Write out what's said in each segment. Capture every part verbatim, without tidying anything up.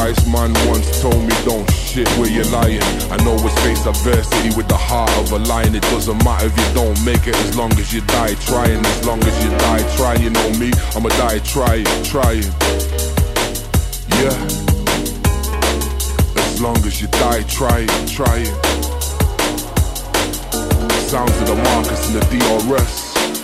wise man once told me don't shit where you're lying. I know it's face adversity with the heart of a lion. It doesn't matter if you don't make it as long as you die trying. As long as you die trying, you know me, I'ma die trying, trying. Yeah. As long as you die trying, trying. Sounds of the Marcus and the D R S.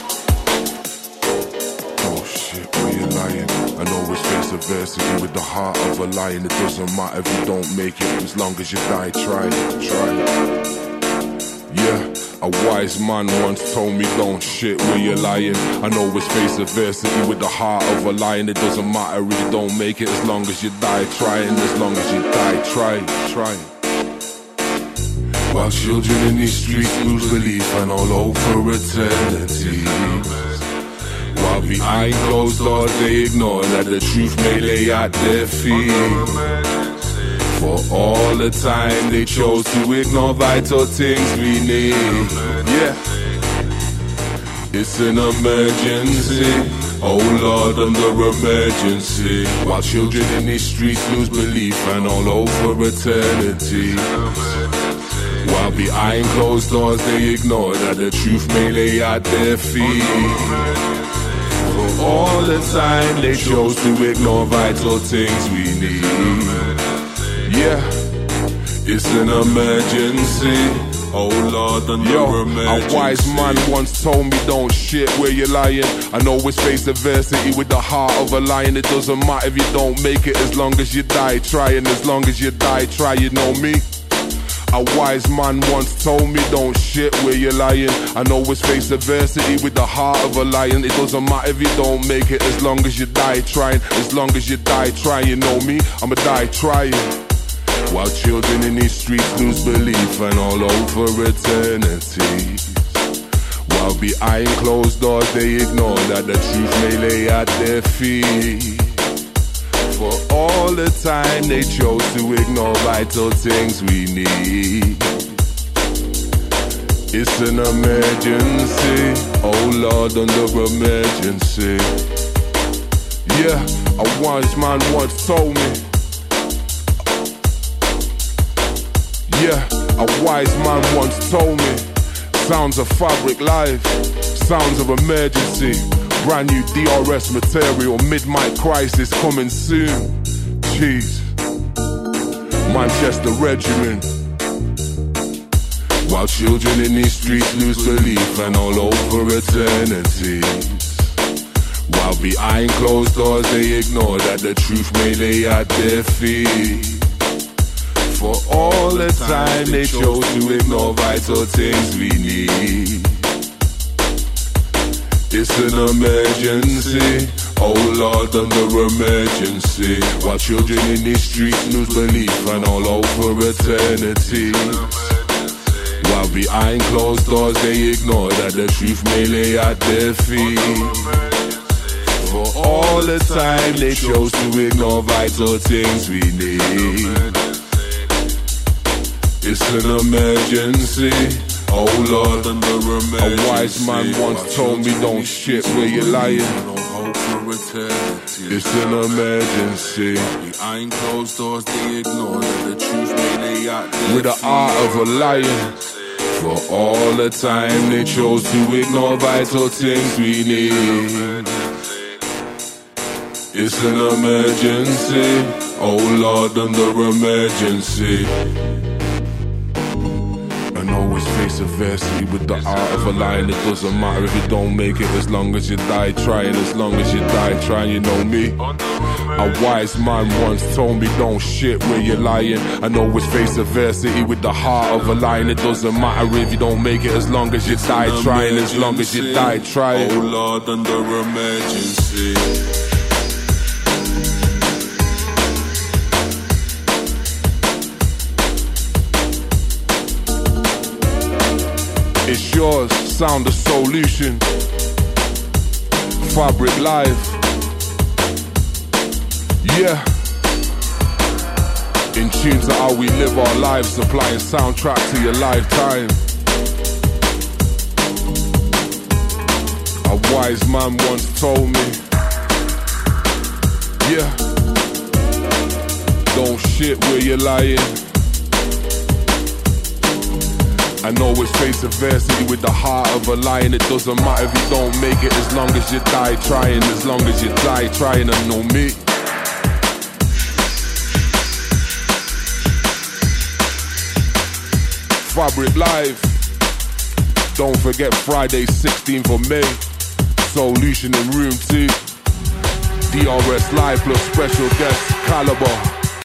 I know it's face adversity with the heart of a lion. It doesn't matter if you don't make it, as long as you die trying, trying. Yeah, a wise man once told me don't shit where you're lying. I know it's face adversity with the heart of a lion. It doesn't matter if you don't make it, as long as you die trying, as long as you die trying, trying. While children in these streets lose belief and all over eternity, while behind closed doors they ignore that the truth may lay at their feet. For all the time they chose to ignore vital things we need. Yeah, it's an emergency. Oh Lord, under emergency. While children in these streets lose belief and all over eternity, while behind closed doors they ignore that the truth may lay at their feet. For all the time they chose to ignore vital things we need. Yeah, it's an emergency. Oh Lord, under Yo, emergency. A wise man once told me don't shit where you're lying. I know it's face adversity with the heart of a lion. It doesn't matter if you don't make it, as long as you die trying, as long as you die trying, you know me. A wise man once told me don't shit where you're lying. I know it's face adversity with the heart of a lion. It doesn't matter if you don't make it, as long as you die trying, as long as you die trying, you know me, I'ma die trying. While children in these streets lose belief and all over eternity, while behind closed doors they ignore that the truth may lay at their feet. For all the time they chose to ignore vital things we need. It's an emergency. Oh Lord, under emergency. Yeah, a wise man once told me. Yeah, a wise man once told me. Sounds of Fabric Live, sounds of emergency. Brand new D R S material, mid-mic crisis coming soon. Jeez, Manchester Regiment. While children in these streets lose belief and all over eternity, while behind closed doors they ignore that the truth may lay at their feet. For all the time they chose to ignore vital things we need. It's an emergency. Oh Lord, under emergency. While children in these streets lose belief and all over eternity, while behind closed doors they ignore that the truth may lay at their feet. For all the time they chose to ignore vital things we need. It's an emergency. Oh Lord, under emergency. A wise man once told me don't shit where you're lying. It's an emergency. Behind closed doors they ignore that the truth may lay out there. With the art of a lion. For all the time they chose to ignore vital things we need. It's an emergency. Oh Lord, under emergency. And always face adversity with the art of a lion. It doesn't matter if you don't make it, as long as you die trying, as long as you die trying, you know me. A wise man once told me don't shit where you're lying. And always face adversity with the heart of a lion. It doesn't matter if you don't make it, as long as you die trying, as long as you die trying. Oh Lord, under emergency. It's yours, Sound of Solution. Fabric Live. Yeah. In tune to how we live our lives, supplying soundtrack to your lifetime. A wise man once told me, yeah, don't shit where you're lying. I know it's face adversity with the heart of a lion. It doesn't matter if you don't make it, as long as you die trying. As long as you die trying, and know me. Fabric Live. Don't forget Friday sixteenth of May. Solution in room two. D R S Live plus special guest Caliber.